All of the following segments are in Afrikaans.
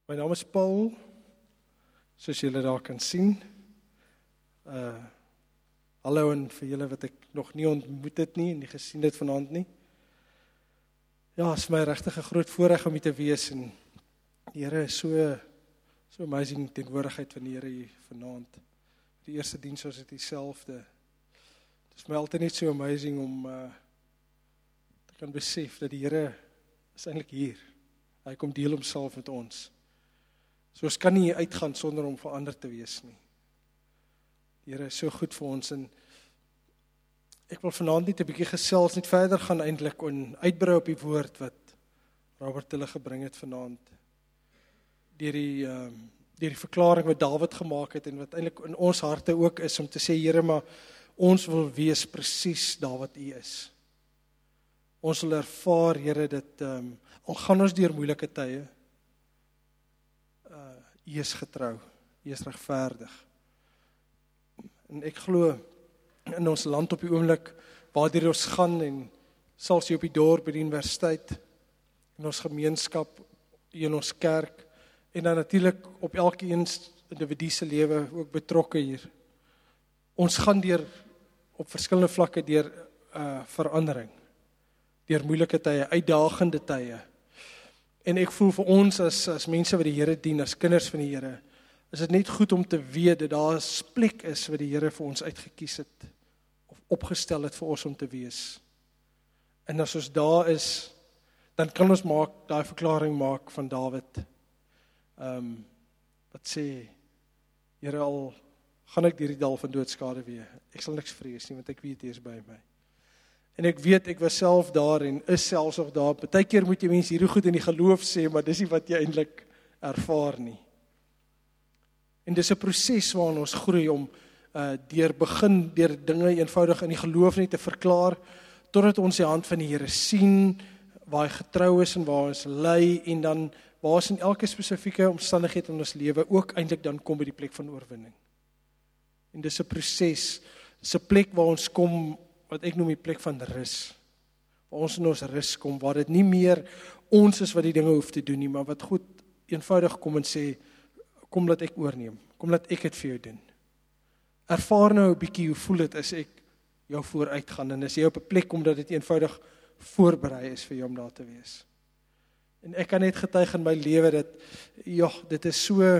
My naam is Paul, soos julle daar kan sien. Hallo en vir julle wat ek nog nie ontmoet het nie en nie gesien het vanaand nie. Ja, het is my regtig 'n groot voorreg om hier te wees en die Here is so amazing teenwoordigheid van die Here hier vanaand. Die eerste diens was dit dieselfde. Het is my altyd net so amazing om te kan besef dat die Here is eintlik hier. Hy kom deel homself met ons. So ons kan nie uitgaan sonder om verander te wees nie. Die Here is so goed vir ons en ek wil vanaand net 'n bietjie gesels, net verder gaan eintlik en uitbrei op die woord wat Robert hulle gebring het vanaand. Deur die verklaring wat Dawid gemaak het en wat eintlik in ons harte ook is om te sê, Here, maar ons wil wees presies daar wat U is. Ons wil ervaar, Here, dat al gaan ons deur moeilike tye, U is getrou, U is regverdig. En ek glo in ons land op die oomblik, waardeur ons gaan en selfs hier op die dorp by die universiteit, in ons gemeenskap, in ons kerk, en dan natuurlik op elkeen individu se lewe ook betrokke hier. Ons gaan deur op verskillende vlakke deur verandering, deur moeilike tye, uitdagende tye. En ek voel vir ons as mense wat die Here dien, as kinders van die Here, is dit net goed om te weet dat daar 'n plek is wat die Here vir ons uitgekies het, of opgestel het vir ons om te wees. En as ons daar is, dan kan ons daai verklaring maak van Dawid, wat sê, Here, al gaan ek deur die dal van doodskade weer, ek sal niks vrees nie, want ek weet U is by my. En ek weet, ek was self daar en is selfs nog daar. Partykeer moet jy mense hierdie goed in die geloof sê, maar dis nie wat jy eintlik ervaar nie. En dis 'n proses waarin ons groei om deur dinge eenvoudig in die geloof net te verklaar, totdat ons die hand van die Here sien, waar hy getrou is en waar ons lei, en dan waar ons in elke spesifieke omstandigheid in ons lewe ook eintlik dan kom by die plek van oorwinning. En dis 'n proses, dis 'n plek waar ons kom, wat ek noem die plek van rus, waar ons in ons rus kom, waar dit nie meer ons is wat die dinge hoef te doen nie, maar wat God eenvoudig kom en sê, kom laat ek oorneem, kom laat ek dit vir jou doen. Ervaar nou 'n bietjie hoe voel dit as ek jou vooruit gaan, en as jy op 'n plek kom dat dit eenvoudig voorberei is vir jou om daar te wees. En ek kan net getuig in my lewe dat, dit is so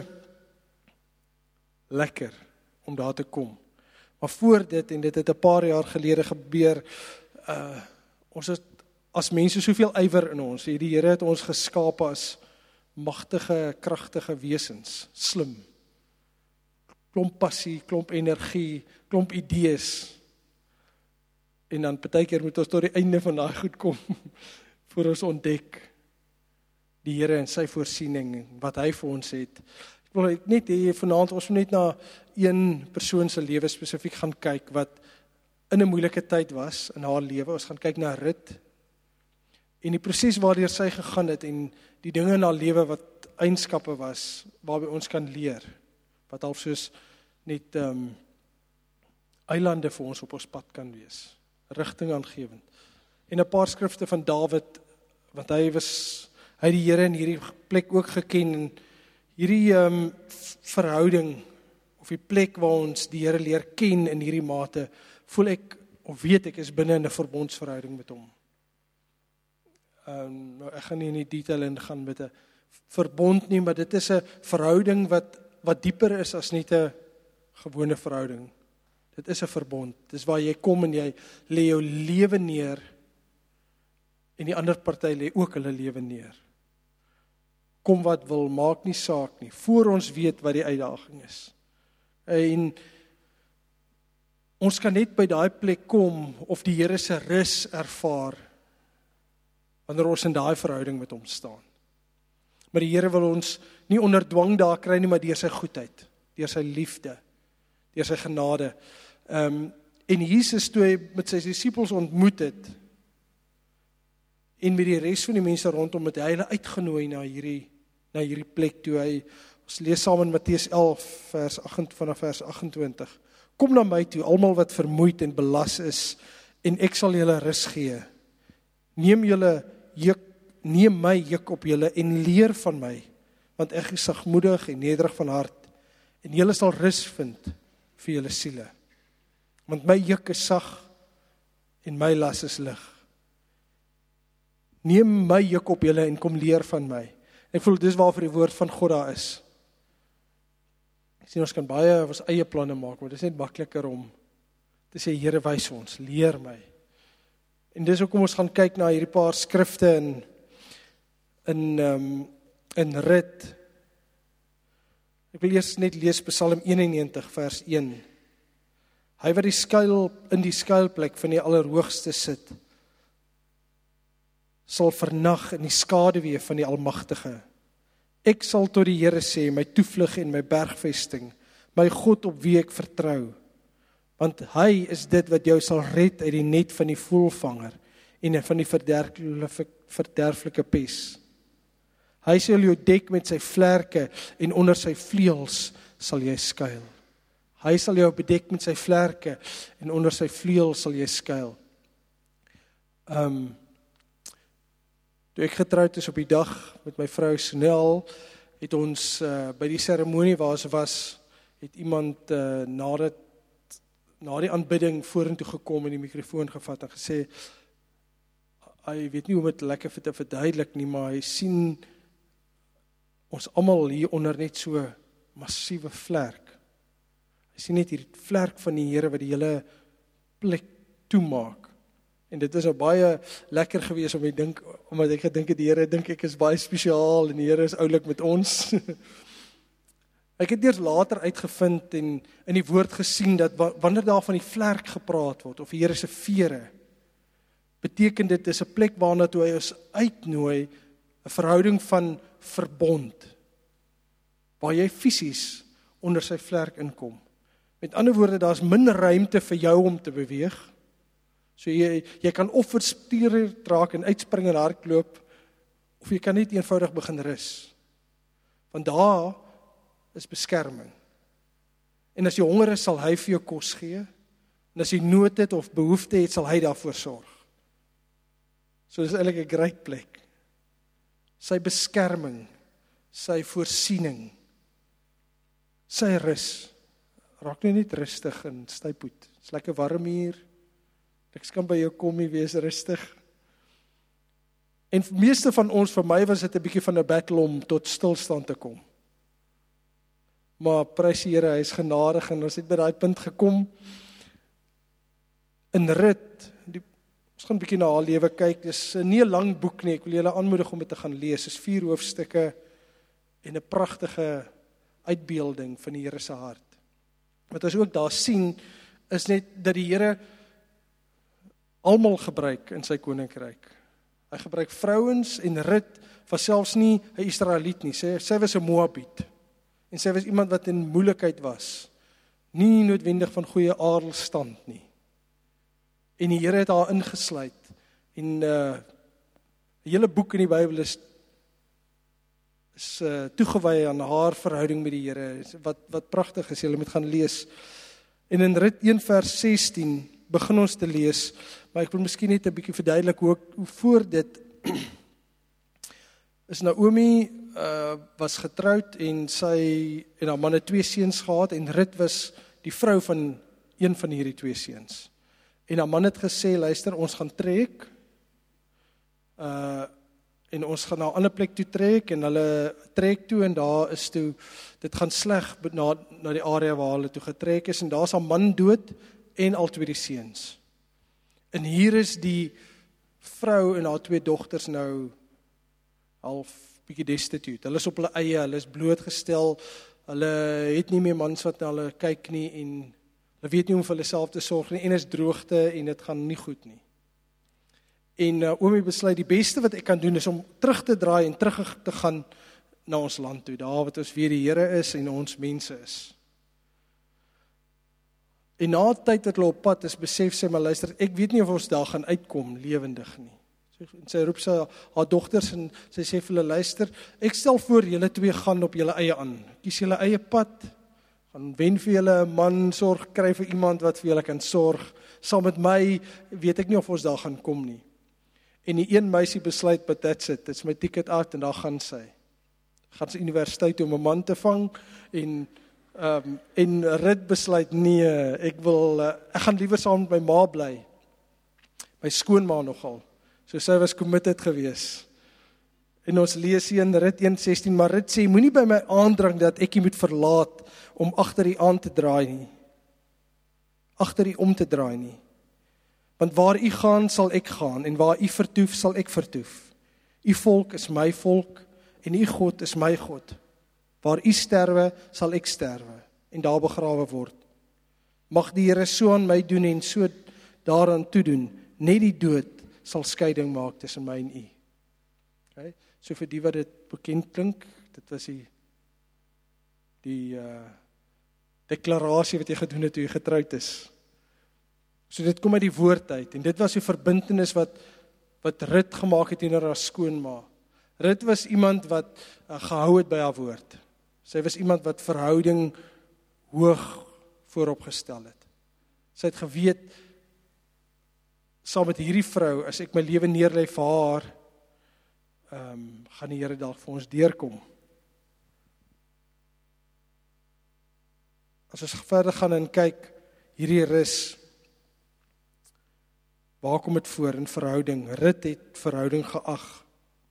lekker om daar te kom. Maar voor dit, en dit het 'n paar jaar gelede gebeur, ons het as mense soveel ywer in ons, die Here het ons geskape as magtige, kragtige wesens, slim, klomp passie, klomp energie, klomp idees, en dan partykeer moet ons tot die einde van daai goed kom, voor ons ontdek, die Here en sy voorsiening, wat hy vir ons het. Ek wil net hê vanaand, ons moet net na een persoon se lewe spesifiek gaan kyk, wat in 'n moeilike tyd was, in haar lewe. Ons gaan kyk na Rut, en die proses waardeur sy gegaan het, en die dinge in haar lewe wat eienskappe was, waarby ons kan leer, wat half soos net eilande vir ons op ons pad kan wees, rigting aangewend. En 'n paar skrifte van Dawid, want hy die Here in hierdie plek ook geken, en hierdie verhouding, of die plek waar ons die Here leer ken in hierdie mate, voel ek, of weet ek, is binne in 'n verbondsverhouding met hom. Ek gaan nie in die detail in gaan met 'n verbond nie, maar dit is 'n verhouding wat dieper is as net 'n gewone verhouding. Dit is 'n verbond. Dis waar jy kom en jy lê jou lewe neer, en die ander party lê ook hulle lewe neer. Kom wat wil, maak nie saak nie, voor ons weet wat die uitdaging is. En ons kan net by daai plek kom, of die Here se rus ervaar, wanneer ons in daai verhouding met hom staan. Maar die Here wil ons nie onder dwang daar kry nie, maar deur sy goedheid, deur sy liefde, deur sy genade. En Jesus, toe hy met sy disippels ontmoet het, en met die res van die mense rondom het, hy hulle uitgenooi na hierdie plek toe. Ons lees saam in Matteus 11, vanaf vers 28. Kom na my toe, almal wat vermoeid en belas is, en ek sal julle rus gee. Neem my juk op julle en leer van my, want ek is sagmoedig en nederig van hart, en julle sal rus vind vir julle siele. Want my juk is sag en my las is lig. Neem my juk op julle en kom leer van my. Ek voel dis waarvoor die woord van God daar is. Ek sien ons kan baie ons eie planne maak, maar dit is net makliker om te sê, Here, wys ons, leer my. En dis hoekom ons gaan kyk na hierdie paar skrifte in Rut. Ek wil eers net lees Psalm 91 vers 1. Hy wat in die skuilplek van die Allerhoogste sit, sal vernag in die skaduwee van die Almagtige. Ek sal tot die Here sê, my toevlug en my bergvesting, my God op wie ek vertrou. Want hy is dit wat jou sal red uit die net van die voëlvanger en van die verderflike pes. Hy sal jou dek met sy vlerke en onder sy vleuels sal jy skuil. Hy sal jou bedek met sy vlerke en onder sy vleuels sal jy skuil. Toe ek getroud is op die dag met my vrou Snel, het ons by die seremonie waar ons was, het iemand na die aanbidding vorentoe gekom en die mikrofoon gevat en gesê, hy weet nie hoe om dit lekker te verduidelik nie, maar hy sien ons almal hieronder net so massiewe vlerk. Hy sien net hierdie vlerk van die Here wat die hele plek toemaak. En dit is baie lekker gewees omdat ek gedink het, die Here dink ek is baie spesiaal en die Here is oulik met ons. Ek het eers later uitgevind en in die woord gesien dat wanneer daar van die vlerk gepraat word, of die Here se vere, beteken dit is 'n plek waarna toe hy ons uitnooi, 'n verhouding van verbond, waar jy fisies onder sy vlerk inkom. Met ander woorde, daar is min ruimte vir jou om te beweeg. So jy kan of verstuur raak en uitspring en hardloop, of jy kan net eenvoudig begin rus. Want daar is beskerming. En as jy honger is, sal hy vir jou kos gee. En as jy nood het of behoefte het, sal hy daarvoor sorg. So dis eintlik 'n great plek. Sy beskerming, sy voorsiening, sy rus. Raak nie net rustig en stypoet. Dit is lekker warm hier. Ek kan by jou kom, jy wees rustig. En meeste van ons, vir my was dit 'n bietjie van 'n battle om tot stilstand te kom. Maar prys die Here, hy is genadig en ons het by daai punt gekom. In Rut, ons gaan 'n bietjie na haar lewe kyk. Dis nie 'n lang boek nie, ek wil julle aanmoedig om dit te gaan lees. Dis 4 hoofstukke en 'n pragtige uitbeelding van die Here se hart. Wat ons ook daar sien, is net dat die Here almal gebruik in sy koninkryk. Hy gebruik vrouens en Rut was selfs nie 'n Israeliet nie. Sy was 'n Moabiet. En sy was iemand wat in moeilikheid was. Nie noodwendig van goeie adelstand nie. En die Here het haar ingesluit. En die hele boek in die Bybel is toegewy aan haar verhouding met die Here. Wat pragtig is, julle moet gaan lees. En in Rut 1 vers 16 begin ons te lees, maar ek wil miskien net 'n bietjie verduidelik hoe voor dit is Naomi was getroud en haar man het 2 seuns gehad en Rut was die vrou van een van hierdie 2 seuns. En haar man het gesê, luister, ons gaan trek en ons gaan na 'n ander plek toe trek en hulle trek toe en daar is toe, dit gaan sleg na die area waar hulle toe getrek is en daar is haar man dood en al 2 die seuns. En hier is die vrou en haar 2 dogters nou half bietjie destitute. Hulle is op hulle eie, hulle is blootgestel, hulle het nie meer mans wat na hulle kyk nie en hulle weet nie hoe om vir hulle self te sorg nie en is droogte en dit gaan nie goed nie. En Naomi besluit die beste wat ek kan doen is om terug te draai en terug te gaan na ons land toe, daar wat ons weer die Here is en ons mense is. En na tyd wat hulle op pad is, besef sy, maar luister, ek weet nie of ons daar gaan uitkom lewendig nie. En sy roep haar dogters en sy sê vir hulle, luister, ek stel voor julle 2 gaan op julle eie aan. Kies julle eie pad, gaan wen vir julle 'n man, sorg, kry vir iemand wat vir julle kan sorg. Saam met my weet ek nie of ons daar gaan kom nie. En die een meisie besluit, but that's it, it's my ticket out en daar gaan sy. gaan sy universiteit om 'n man te vang, en Rut besluit, nee, ek gaan liewer saam met my ma bly, my skoonma nogal, so sy was committed gewees. En ons lees hier in Rut 1:16, maar Rut sê, moenie by my aandrang dat ek u moet verlaat om agter u aan te draai nie, agter u om te draai nie. Want waar u gaan, sal ek gaan, en waar u vertoef, sal ek vertoef. U volk is my volk, en u God is my God. Waar u sterwe, sal ek sterwe, en daar begrawe word. Mag die Here so aan my doen, en so daaraan toedoen, net die dood sal skeiding maak tussen my en u. Okay? So vir die wat dit bekend klink, dit was die deklarasie wat jy gedoen het toe jy getroud is. So dit kom uit die woord uit, en dit was die verbintenis wat Rut gemaak het teenoor haar skoonma. Rut was iemand wat gehou het by haar woord. Sy was iemand wat verhouding hoog vooropgestel het. Sy het geweet, saam met hierdie vrou, as ek my lewe neerlê vir haar, gaan die Here dalk vir ons deurkom. As ons verder gaan en kyk, hierdie rus, waar kom dit voor in verhouding? Rut het verhouding geag.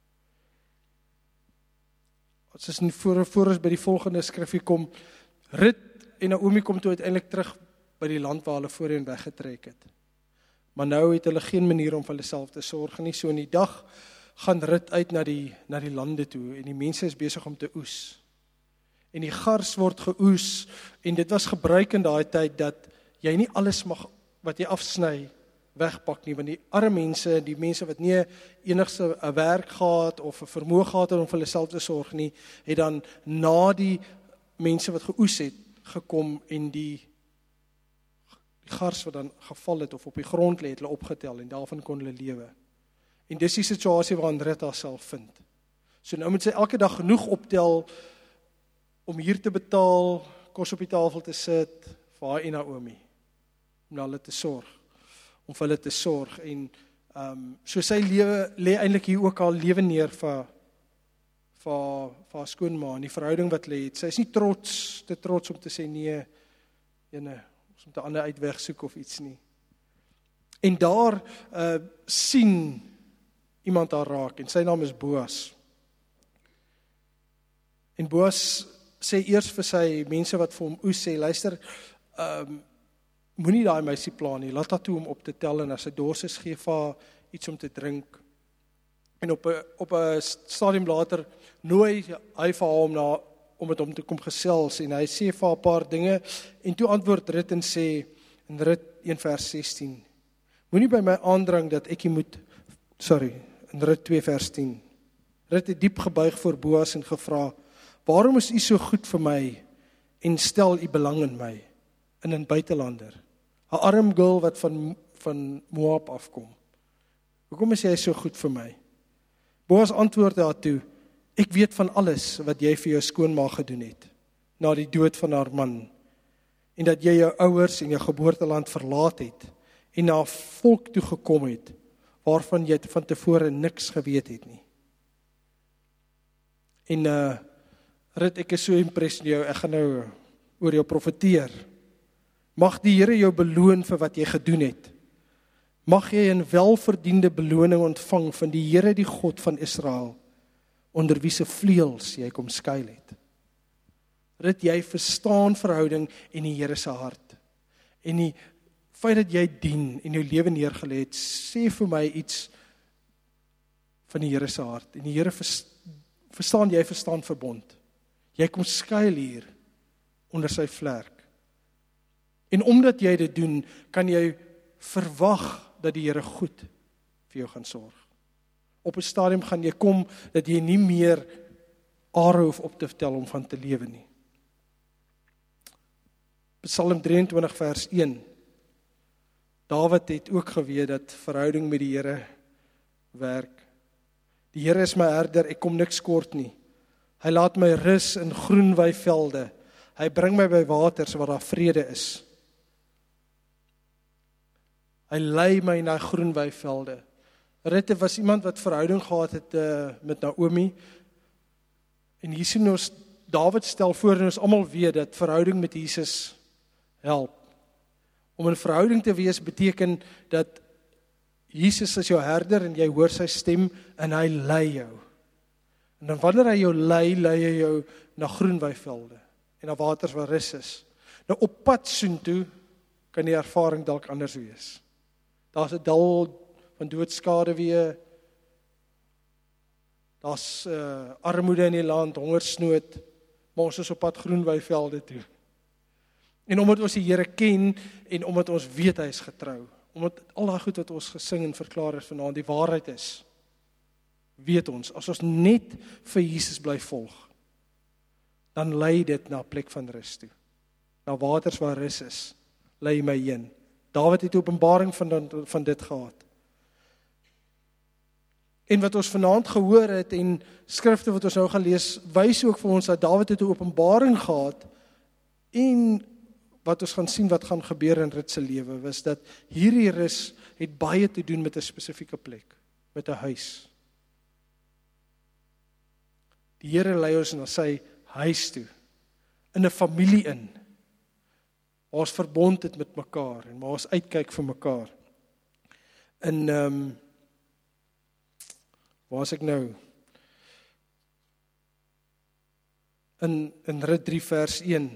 As ons voor ons by die volgende skrifgie kom, Rut en Naomi kom toe uiteindelik terug by die land waar hulle voorheen weggetrek het. Maar nou het hulle geen manier om vir hulle self te sorg nie. So in die dag gaan Rut uit na die lande toe en die mense is besig om te oes. En die gars word geoes en dit was gebruik in daai tyd dat jy nie alles mag wat jy afsny wegpak nie, want die arme mense, die mense wat nie enigste 'n werk gehad of 'n vermoë gehad het om vir hulle self te sorg nie, het dan na die mense wat geoes het gekom en die gars wat dan geval het of op die grond lê, het hulle opgetel en daarvan kon hulle lewe. En dis die situasie waarin Rut haarself vind. So nou moet sy elke dag genoeg optel om hier te betaal, kos op die tafel te sit vir haar en Naomi, om na hulle te sorg, om vir hulle te sorg. En so sy lewe lê eintlik hier ook al lewe neer vir haar skoonma en die verhouding wat hulle het. Sy is nie te trots om te sê nee, ons moet 'n ander uitweg soek of iets nie. En daar sien iemand haar raak en sy naam is Boas. En Boas sê eers vir sy mense wat vir hom oes sê, luister, moenie daai meisie pla nie, laat haar toe om op te tel en as sy dors is, gee vir haar iets om te drink. En op 'n stadium later nooi hy vir haar om met hom te kom gesels en hy sê vir haar 'n paar dinge en toe antwoord Rut en sê in Rut 1 vers 16, moenie by my aandrang dat ek in Rut 2 vers 10. Rut het diep gebuig voor Boas en gevra, waarom is u so goed vir my en stel u belang in my, in 'n buitelander, 'n arm girl wat van Moab afkom. Hoekom is jy so goed vir my? Boas antwoord haar toe, ek weet van alles wat jy vir jou skoonma gedoen het, na die dood van haar man, en dat jy jou ouers en jou geboorteland verlaat het, en na 'n volk toe gekom het, waarvan jy van tevore niks geweet het nie. En Rut, ek is so impressed met jou, ek gaan nou oor jou profeteer. Mag die Here jou beloon vir wat jy gedoen het. Mag jy 'n welverdiende beloning ontvang van die Here, die God van Israel, onder wie se vleuels jy kom skuil het. Rut, jy verstaan verhouding en die Here se hart. En die feit dat jy dien en jou lewe neergelê het, sê vir my iets van die Here se hart. En die Here jy verstaan verbond. Jy kom skuil hier onder sy vlerk. En omdat jy dit doen, kan jy verwag dat die Here goed vir jou gaan sorg. Op 'n stadium gaan jy kom dat jy nie meer are hoef op te tel om van te lewe nie. Psalm 23 vers 1. Dawid het ook geweet dat verhouding met die Here werk. Die Here is my herder, ek kom niks kort nie. Hy laat my rus in groen weivelde. Hy bring my by waters waar daar vrede is. Hy lei my na groen weivelde. Rut was iemand wat verhouding gehad het met Naomi. En hier sien ons, Dawid stel voor en ons almal weet dat verhouding met Jesus help. Om in verhouding te wees beteken dat Jesus is jou herder en jy hoor sy stem en hy lei jou. En dan wanneer hy jou lei hy jou na groen weivelde en na waters waar rus is. Nou op pad soontoe kan die ervaring dalk anders wees. Daar's 'n dal van doodskade weer. Daar's armoede in die land, hongersnood, maar ons is op pad groen weivelde toe. En omdat ons die Here ken en omdat ons weet hy is getrou, omdat al daai goed wat ons gesing en verklaar het vanaand die waarheid is, weet ons, as ons net vir Jesus bly volg, dan lei dit na 'n plek van rus toe. Na waters waar rus is, lei my heen. Dawid het 'n openbaring van dit gehad. En wat ons vanaand gehoor het en skrifte wat ons nou gaan lees, wys ook vir ons dat Dawid het 'n openbaring gehad en wat ons gaan sien wat gaan gebeur in Rut se lewe, was dat hierdie rus het baie te doen met 'n spesifieke plek, met 'n huis. Die Here lei ons na sy huis toe, in 'n familie in, waar ons verbond het met mekaar en waar ons uitkyk vir mekaar. In waar is ek nou? In Rut 3 vers 1.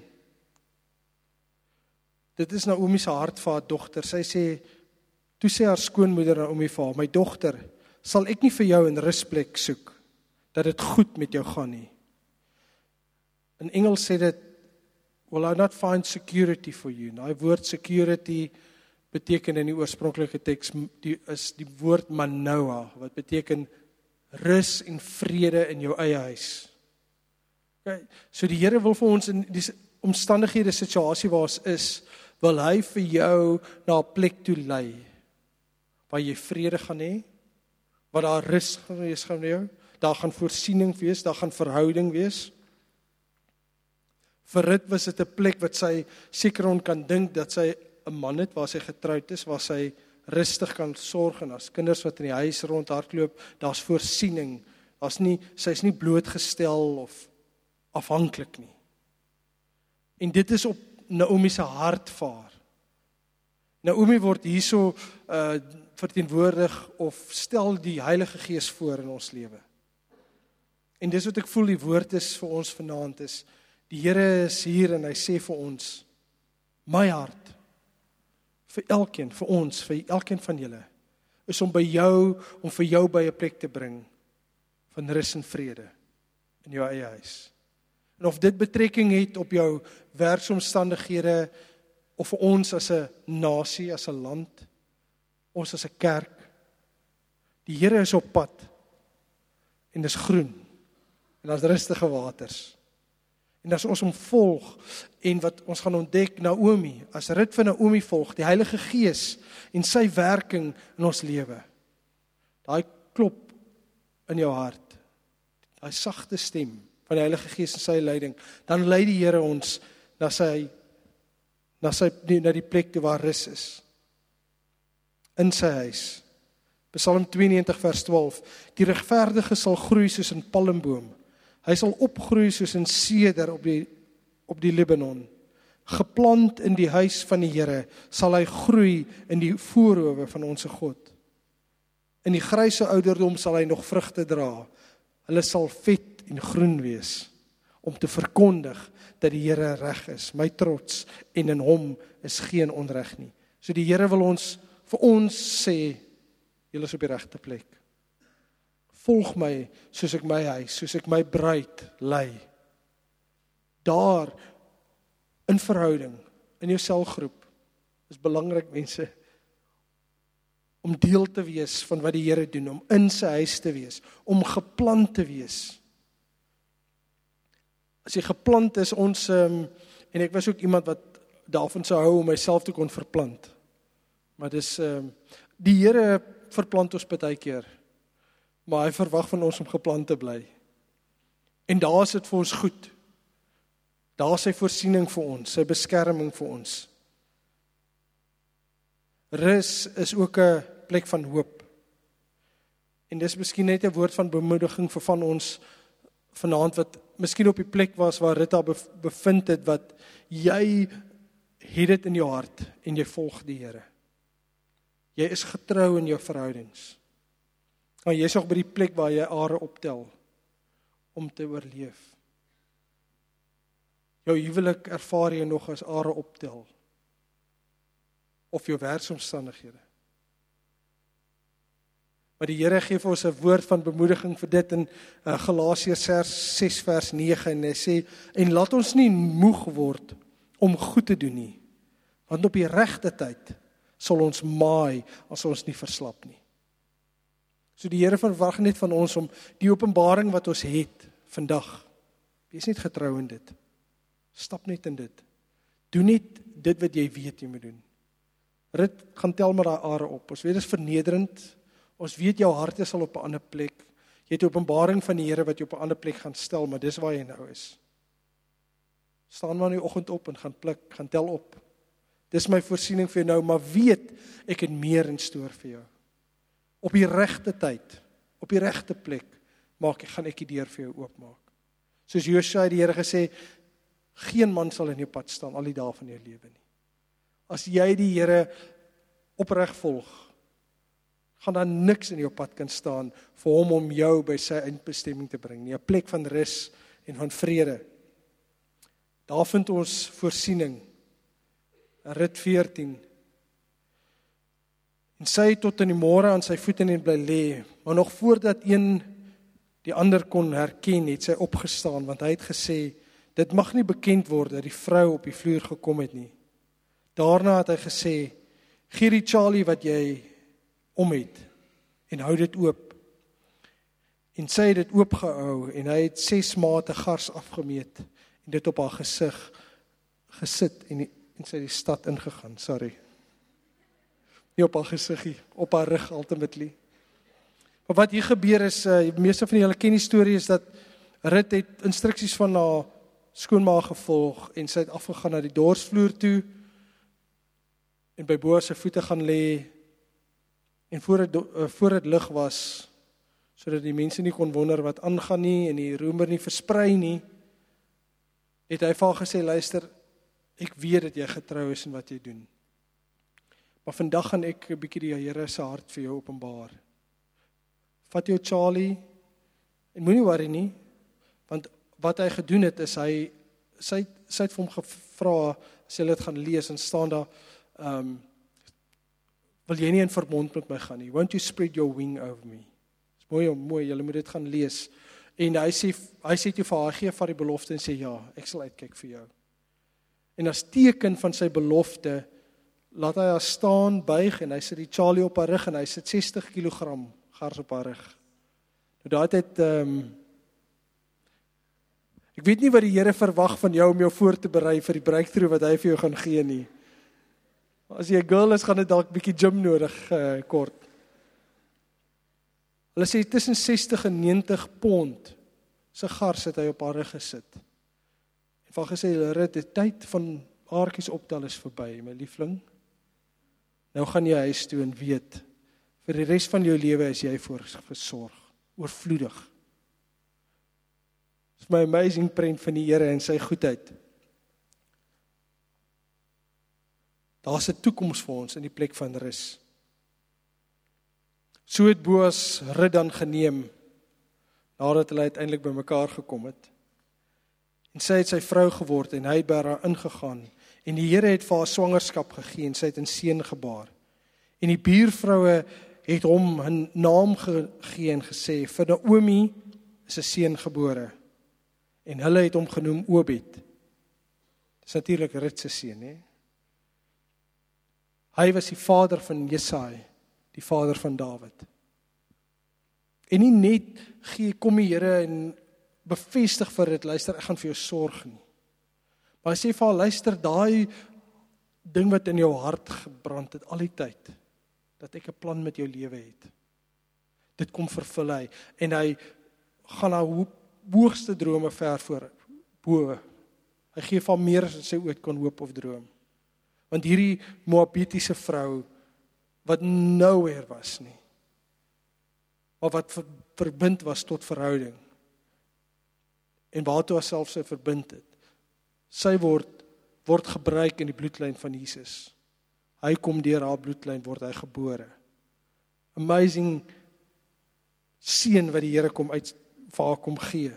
Dit is Naomi se hart vir haar dogter. Sy sê, toe sê haar skoonmoeder Naomi vir haar, my dogter, sal ek nie vir jou 'n rusplek soek, dat dit goed met jou gaan nie. In Engels sê dit, will I not find security for you? Nou, die woord security beteken in die oorspronklike teks, is die woord manoa, wat beteken rus en vrede in jou eie huis. Okay, so die Here wil vir ons in die omstandighede, situasie waar ons is, wil hy vir jou na 'n plek toe lei, waar jy vrede gaan hê, waar daar rus gewees gaan jou, daar gaan voorsiening wees, daar gaan verhouding wees. Vir Rut was dit 'n plek wat sy seker kan dink dat sy 'n man het waar sy getroud is, waar sy rustig kan sorg en as kinders wat in die huis rondhardloop, daar's voorsiening. Sy's nie blootgestel of afhanklik nie. En dit is op Naomi se hart vir haar. Naomi word hierso verteenwoordig of stel die Heilige Gees voor in ons lewe. En dis wat ek voel die woord is vir ons vanaand is, die Here is hier en hy sê vir ons, my hart, vir elkeen, vir ons, vir elkeen van julle, is om vir jou by 'n plek te bring, van rus en vrede, in jou eie huis. En of dit betrekking het op jou werksomstandighede, of vir ons as 'n nasie, as 'n land, ons as 'n kerk, die Here is op pad, en dis groen, en daar's rustige waters. En as ons hom volg, en wat ons gaan ontdek, Naomi, as Rut van Naomi volg, die Heilige Gees, en sy werking in ons lewe, daai klop in jou hart, daai sagte stem, van die Heilige Gees en sy leiding, dan lei die Here ons, na die plek toe waar rus is, in sy huis. Psalm 92 vers 12, die regverdige sal groei soos 'n palmboom, hy sal opgroei soos 'n seder op die Libanon. Geplant in die huis van die Here, sal hy groei in die voorhoewe van ons God. In die gryse ouderdom sal hy nog vrugte dra. Hulle sal vet en groen wees, om te verkondig dat die Here reg is, my trots, en in hom is geen onreg nie. So die Here wil vir ons sê, julle is op die regte plek. Volg my, soos ek my huis, soos ek my bruid lei. Daar, in verhouding, in jou selgroep, is belangrik mense, om deel te wees van wat die Here doen, om in sy huis te wees, om geplant te wees. As jy geplant is, en ek was ook iemand wat daarvan sou hou om myself te kon verplant. Maar dis, die Here verplant ons baie keer, maar hy verwag van ons om geplant te bly. En daar is dit vir ons goed. Daar is sy voorsiening vir ons, sy beskerming vir ons. Rus is ook 'n plek van hoop. En dis miskien net 'n woord van bemoediging vir van ons vanaand wat miskien op die plek was waar Rita bevind het, wat jy het dit in jou hart en jy volg die Here. Jy is getrou in jou verhoudings. Maar jy is nog by die plek waar jy are optel om te oorleef. Jou huwelik ervaar jy nog as are optel. Of jou werksomstandighede. Maar die Here gee vir ons 'n woord van bemoediging vir dit in Galasiërs 6 vers 9 en hy sê, en laat ons nie moeg word om goed te doen nie, want op die regte tyd sal ons maai as ons nie verslap nie. So die Here verwag net van ons om die openbaring wat ons het vandag, wees net getrou in dit. Stap net in dit. Doen net dit wat jy weet jy moet doen. Rit, gaan tel maar daai are op. Ons weet dit is vernederend. Ons weet jou hart is al op 'n ander plek. Jy het 'n openbaring van die Here wat jy op 'n ander plek gaan stel, maar dis waar jy nou is. Staan maar in die oggend op en gaan pluk, gaan tel op. Dis my voorsiening vir jou nou, maar weet, ek het meer in stoor vir jou. Op die regte tyd, op die regte plek, gaan ek die deur vir jou oopmaak. Soos Josua het die Here gesê, geen man sal in jou pad staan al die dae van jou lewe nie. As jy die Here opreg volg, gaan daar niks in jou pad kan staan vir hom om jou by sy eindbestemming te bring nie. 'n Plek van rus en van vrede. Daar vind ons voorsiening. Rit 14. En sy het tot in die môre aan sy voete en bly lê, maar nog voordat een die ander kon herken, het sy opgestaan, want hy het gesê, dit mag nie bekend word dat die vrou op die vloer gekom het nie. Daarna het hy gesê, gee die Charlie wat jy om het, en hou dit oop. En sy het dit oopgehou, en hy het 6 mate gars afgemeet, en dit op haar gesig gesit, en sy het die stad ingegaan, nie op haar gesiggie, op haar rug ultimately. Maar wat hier gebeur is, die meeste van julle ken die storie, is dat Rut het instruksies van haar skoonma gevolg, en sy het afgegaan na die dorsvloer toe, en by Boas se voete gaan lê, en voor dit lig was, sodat die mense nie kon wonder wat aangaan nie, en die roemer nie versprei nie, het hy vir haar gesê, luister, ek weet dat jy getrou is in wat jy doen. Maar vandag gaan ek 'n bietjie die Here se hart vir jou openbaar. Vat jou Charlie, en moenie worry nie, want wat hy gedoen het, is sy het vir hom gevra, as jy dit gaan lees, en staan daar, wil jy nie in verbond met my gaan nie, won't you spread your wing over me? Dis mooi, julle moet dit gaan lees, en hy sê toe vir haar, gee vir die belofte, en sê, ja, ek sal uitkyk vir jou. En as teken van sy belofte, laat hy haar staan, buig, en hy sit die Charlie op haar rug, en hy sit 60 kg gars op haar rug. Nou daai tyd, ek weet nie wat die Here verwag van jou om jou voor te berei vir die breakthrough wat hy vir jou gaan gee nie. As jy 'n girl is, gaan dit dalk bietjie gym nodig kort. Hulle sê tussen 60 en 90 pond se gars het hy op haar rug gesit. En van gesê, Rut, die tyd van aartjies optel is verby, my liefling. Nou gaan jy huis toe en weet, vir die res van jou lewe is jy versorg, oorvloedig. Dit is my amazing prent van die Here en sy goedheid. Daar's 'n toekoms vir ons in die plek van rus. So het Boas Rut dan geneem, nadat hulle uiteindelik by mekaar gekom het. En sy het sy vrou geword en hy het by haar ingegaan. En die Here het vir haar swangerskap gegee en sy het 'n seun gebaar. En die buurvroue het hom 'n naam gegee en gesê, vir Naomi is 'n seun gebore. En hulle het hom genoem Obed. Dis natuurlik Rut se seun, hè? Hy was die vader van Jesai, die vader van Dawid. En nie net kom die Here en bevestig vir dit, luister, ek gaan vir jou sorg nie. Maar hy sê vir haar, luister, daai ding wat in jou hart gebrand het al die tyd, dat ek 'n plan met jou lewe het. Dit kom vervul hy, en hy gaan haar hoogste drome ver voor bo. Hy gee vir haar meer as sy ooit kon hoop of droom. Want hierdie Moabitiese vrou, wat nowhere was nie, maar wat verbind was tot verhouding, en waartoe haarself sy verbind het. Sy word gebruik in die bloedlyn van Jesus. Hy kom deur haar bloedlyn, word hy gebore. Amazing seën wat die Here kom uit vir haar kom gee.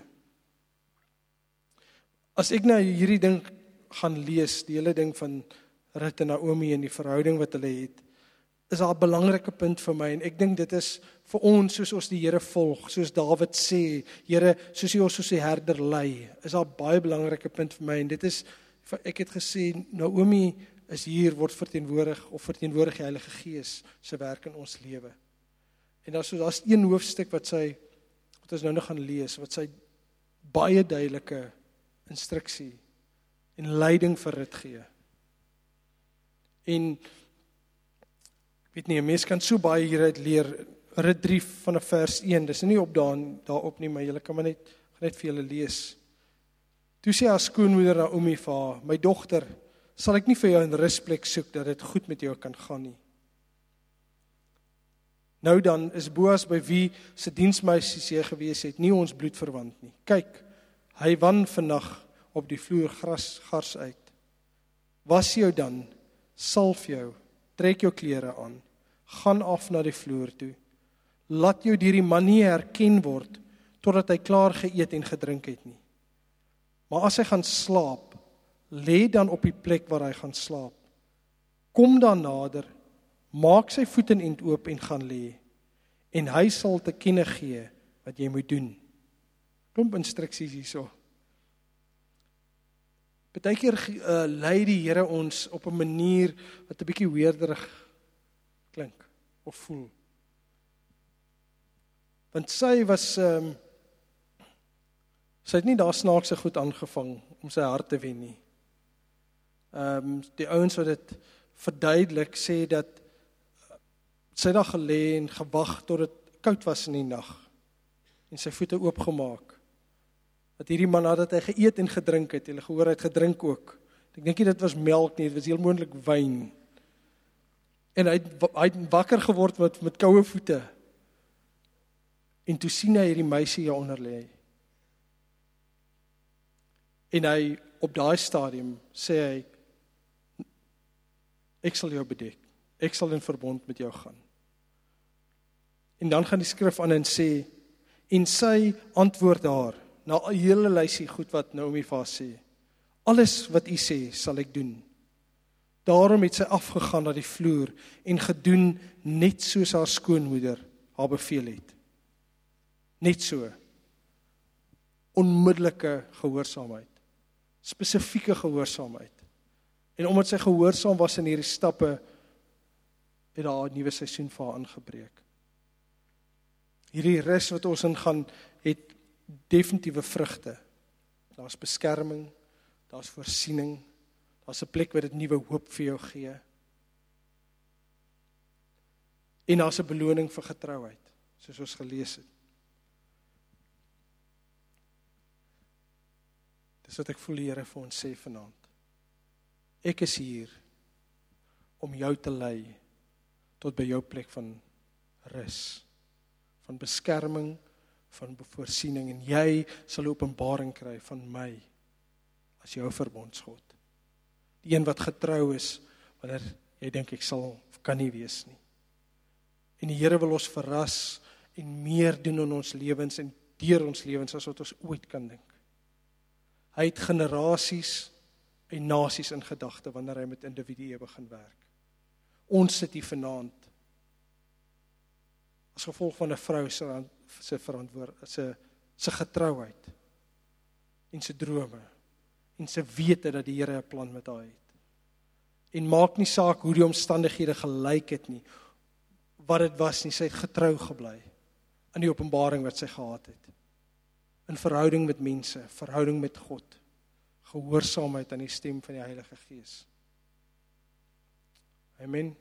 As ek nou hierdie ding gaan lees, die hele ding van Rut en Naomi en die verhouding wat hulle het, is daar 'n belangrike punt vir my, en ek dink dit is vir ons, soos ons die Here volg, soos Dawid sê, Here, soos U ons soos die herder lei, is daar 'n baie belangrike punt vir my, en dit is, ek het gesê, Naomi is hier, word verteenwoordig die Heilige Gees se werk in ons lewe. En daar's een hoofstuk wat ons nou nog gaan lees, wat sy baie duidelike instruksie en leiding vir Rut gee. En ek weet nie, 'n mens kan so baie hieruit leer. Rut 3 vanaf vers 1, dis nie daarop nie, maar julle kan maar net vir julle lees. Toe sê haar skoonmoeder Naomi vir haar, my dogter, sal ek nie vir jou 'n rusplek soek, dat dit goed met jou kan gaan nie. Nou dan is Boas, by wie se diensmeisies jy gewees het, nie ons bloedverwant nie. Kyk, hy wan vannag op die vloer gars uit. Was jou dan, salf jou, trek jou klere aan, gaan af na die vloer toe. Laat jou deur die man nie herken word, totdat hy klaar geëet en gedrink het nie. Maar as hy gaan slaap, lê dan op die plek waar hy gaan slaap. Kom dan nader, maak sy voetenend oop en gaan lê, en hy sal te kenne gee wat jy moet doen. Klomp instruksies hierso. Partykeer lei die Here ons op 'n manier wat 'n bietjie weerderig klink of voel. Want sy het nie daar snaakse goed aangevang om sy hart te wen nie. Die ouens wat dit verduidelik sê dat sy daar gelê en gewag tot dit koud was in die nag en sy voete oopgemaak. Dat hierdie man nadat hy geëet en gedrink het, hulle gehoor hy het gedrink ook. Ek dink nie dit was melk nie, dit was heel moontlik wyn. En hy het wakker geword met koue voete. En toe sien hy hierdie meisie hier onder lê. En hy op daai stadium sê hy, ek sal jou bedek. Ek sal in verbond met jou gaan. En dan gaan die skrif aan en sê, en sy antwoord haar, na 'n hele lysie goed wat Naomi vir haar sê, alles wat u sê, sal ek doen. Daarom het sy afgegaan na die vloer en gedoen net soos haar skoonmoeder haar beveel het. Net so. Onmiddellike gehoorsaamheid. Spesifieke gehoorsaamheid. En omdat sy gehoorsaam was in hierdie stappe, het daar 'n nuwe seisoen vir haar aangebreek. Hierdie rus wat ons ingaan, het definitiewe vrugte. Daar's beskerming, daar's voorsiening, daar's 'n plek waar dit nuwe hoop vir jou gee. En daar's 'n beloning vir getrouheid, soos ons gelees het. Dis wat ek voel die Here vir ons sê vanaand. Ek is hier om jou te lei tot by jou plek van rus, van beskerming, van voorsiening, en jy sal openbaring kry van my as jou verbondsgod. Die een wat getrou is wanneer jy dink ek kan nie wees nie. En die Here wil ons verras en meer doen in ons lewens en deur ons lewens as wat ons ooit kan dink. Hy het generasies en nasies in gedagte wanneer hy met individue begin werk. Ons sit hier vanaand as gevolg van 'n vrou se getrouheid en se drome en se wete dat die Here 'n plan met haar het. En maak nie saak hoe die omstandighede gelyk het nie, wat dit was nie, sy het getrou gebly aan die openbaring wat sy gehad het. In verhouding met mense, verhouding met God, gehoorsaamheid aan die stem van die Heilige Gees. Amen.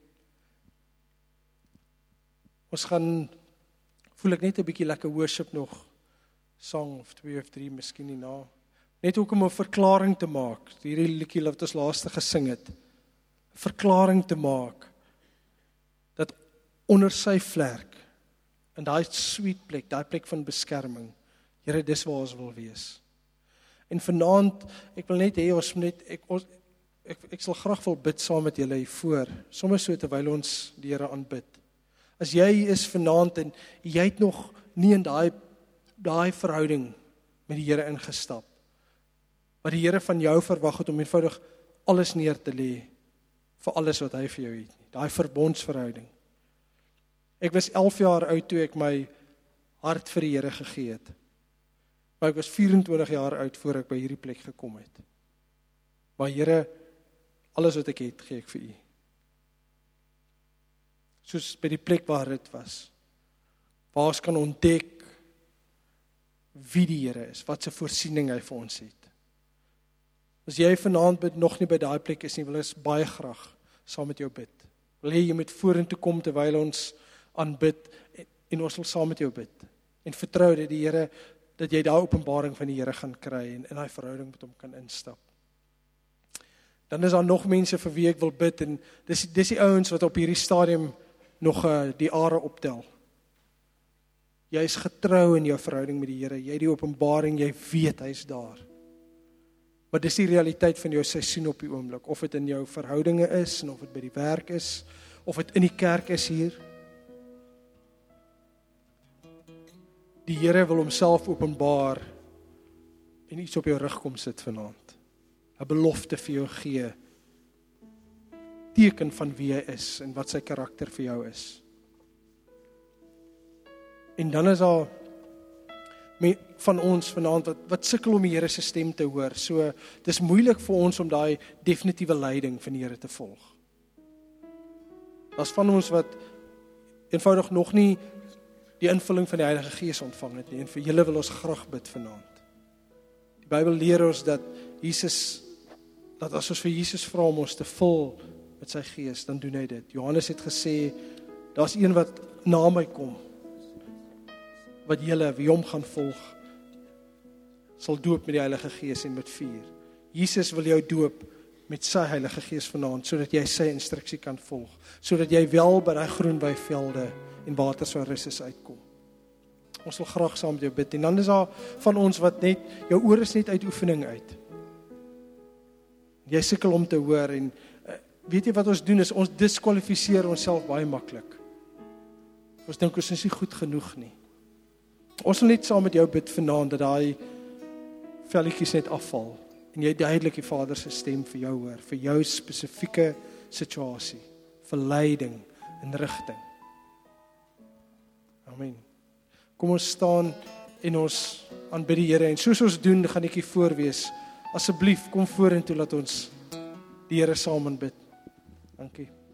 Ons gaan, voel ek net 'n bietjie lekker worship nog, song of 2 of 3 miskien hierna. Net ook om 'n verklaring te maak, hierdie liedjie wat ons laaste gesing het, verklaring te maak, dat onder sy vlerk, in daai sweet plek, daai plek van beskerming, Here, dis waar ons wil wees. En vanaand, ek wil net hê ons net ek sal graag wil bid saam met julle hier voor, sommer so terwyl ons die Here aanbid. As jy is vanaand en jy het nog nie in daai verhouding met die Here ingestap, wat die Here van jou verwag het om eenvoudig alles neer te lê vir alles wat hy vir jou het, daai verbondsverhouding. Ek was 11 jaar oud toe ek my hart vir die Here gegee het. Maar ek was 24 jaar oud voor ek by hierdie plek gekom het. Maar Here, alles wat ek het, gee ek vir U. Soos by die plek waar dit was. Waar ons kan ontdek wie die Here is, wat se voorsiening hy vir ons het. As jy vanaand nog nie by daai plek is nie, wil ons baie graag saam met jou bid. Wil jy moet vorentoe kom terwyl ons aanbid en ons sal saam met jou bid. En vertrou dat die Here, dat jy daai openbaring van die Here gaan kry en in daai verhouding met hom kan instap. Dan is daar nog mense vir wie ek wil bid en dis die ouens wat op hierdie stadium nog die are optel. Jy is getrou in jou verhouding met die Here, jy het die openbaring, jy weet hy's daar. Maar dis die realiteit van jou seisoen op die oomblik, of dit in jou verhoudinge is, en of dit by die werk is, of dit in die kerk is hier. Die Here wil homself openbaar en iets op jou rug kom sit vanaand. 'n Belofte vir jou gee, teken van wie hy is en wat sy karakter vir jou is. En dan is daar van ons vanaand wat sukkel om die Here se stem te hoor. So dis moeilik vir ons om daai definitiewe leiding van die Here te volg. Daar's van ons wat eenvoudig nog nie die invulling van die Heilige Gees ontvang het nie, en vir julle wil ons graag bid vanaand. Die Bybel leer ons dat as ons vir Jesus vra om ons te vul met sy Gees, dan doen hy dit. Johannes het gesê, daar's een wat na my kom, wat julle, wie hom gaan volg, sal doop met die Heilige Gees en met vuur. Jesus wil jou doop met sy Heilige Gees vanaand, sodat jy sy instruksie kan volg, sodat jy wel by die groen weivelde en waters van rus uitkom. Ons wil graag saam met jou bid, en dan is daar van ons wat net, jou oor is net uit oefening uit. Jy sukkel om te hoor, en weet jy wat ons doen, is ons diskwalifiseer onsself baie maklik. Ons dink ons is nie goed genoeg nie. Ons wil net saam met jou bid vanaand, dat daai velletjies net afval, en jy duidelik die Vader se stem vir jou hoor, vir jou spesifieke situasie, vir leiding en rigting. Amen. Kom ons staan en ons aanbid die Here, en soos ons doen, gaan ek hier voorwees. Asseblief, kom vorentoe, laat ons die Here saam aanbid. Dankie.